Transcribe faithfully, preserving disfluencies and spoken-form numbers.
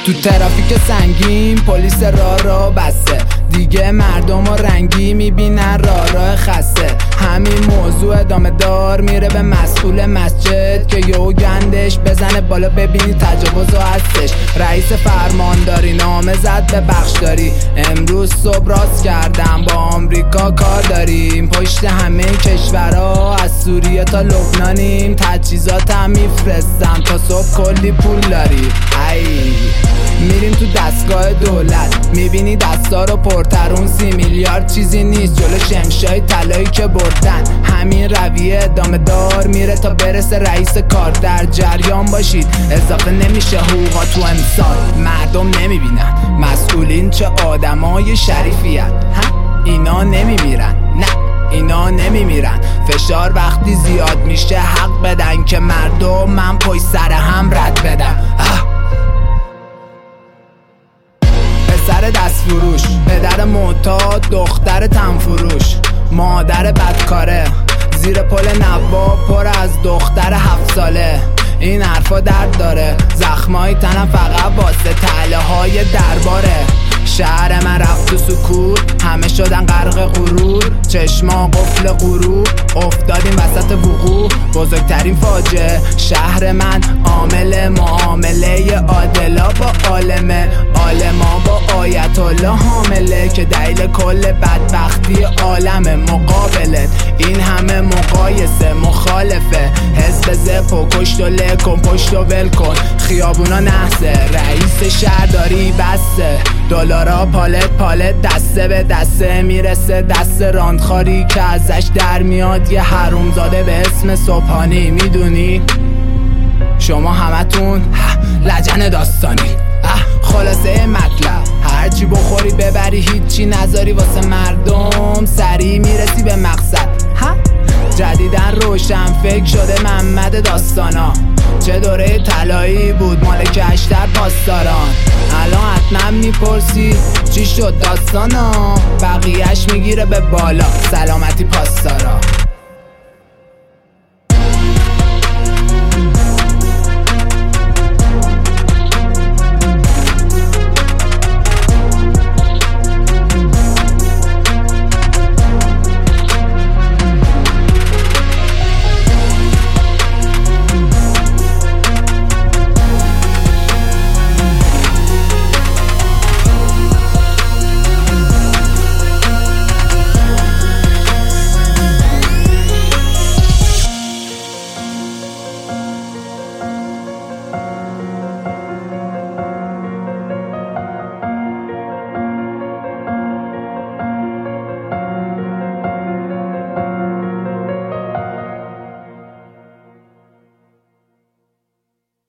تو ترافیک سنگین پلیس راه را بسته، دیگه مردم و رنگی میبینن راه راه خسته. همین موضوع ادامه دار میره به مسئول مسجد که یهو گندش بزنه بالا ببینی تجاوز و هستش. رئیس فرمانداری نامه زد به بخشداری، امروز صبح راست کردم با آمریکا کار داریم. پشت همه کشورها از سوریه تا لبنانیم، تجهیزاتم میفرستم تا صبح کلی پول داری. ای میریم تو دستگاه دولت میبینی دستا رو پرترون، سی میلیارد چیزی نیست جلو شمشای طلایی که بردن. همین رویه ادامه دار میره تا برسه رئیس کار. در جریان باشید اضافه نمیشه حقوقا تو امسال. مردم نمیبینن مسئولین چه آدمای شریفی هن. اینا نمیمیرن، نه اینا نمیمیرن. فشار وقتی زیاد میشه حق بدن که مردم من پشت سر هم رد بدم. پسر دست فروش، پدر معتاد، دختر تنفروش، مادر بدکاره، زیر پل نواب پر از دختر هفت ساله. این حرفا درد داره، زخمای تنم فقط واسه تله های درباره. شهر من رفت تو سکوت، همه شدن غرق غرور، چشما قفل غروب، افتادیم وسط وقوع. بزرگترین فاجعه شهر من عامل معامله عادلا با عالمه، عالما با آیت الله حامله که دلیل کل بدبختی عالم. مقابلت این همه مقایسه مخالفه، حزب زپ و کشت و لکن پشت و ول کن. خیابونا نحسه، رئیس شهرداری بسته، دلارا پالت پالت دسته به دسته میرسه دست راندخاری که ازش در میاد یه حرومزاده به اسم صبحانی. میدونی شما همتون لجن داستانی. خلاصه مطلب هرچی بخوری ببری هیچی نذاری واسه مردم، سریع میرسی به مقصد. جدیدن روشن فکر شده محمد داستانا، چه دوره طلایی بود مال کشتر پاسداران. الان حتما میپرسی چی شد داستانا، بقیهش میگیره به بالا سلامتی پاسدارا.